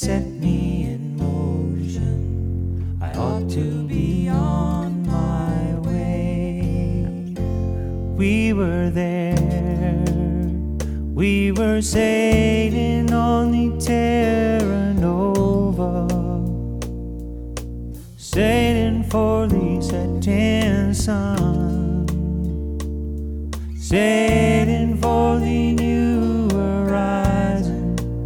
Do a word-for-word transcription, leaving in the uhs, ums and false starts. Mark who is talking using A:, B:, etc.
A: set me in motion. I ought to be on my way. We were there, we were sailing on the Terra Nova, sailing for the setting sun, sailing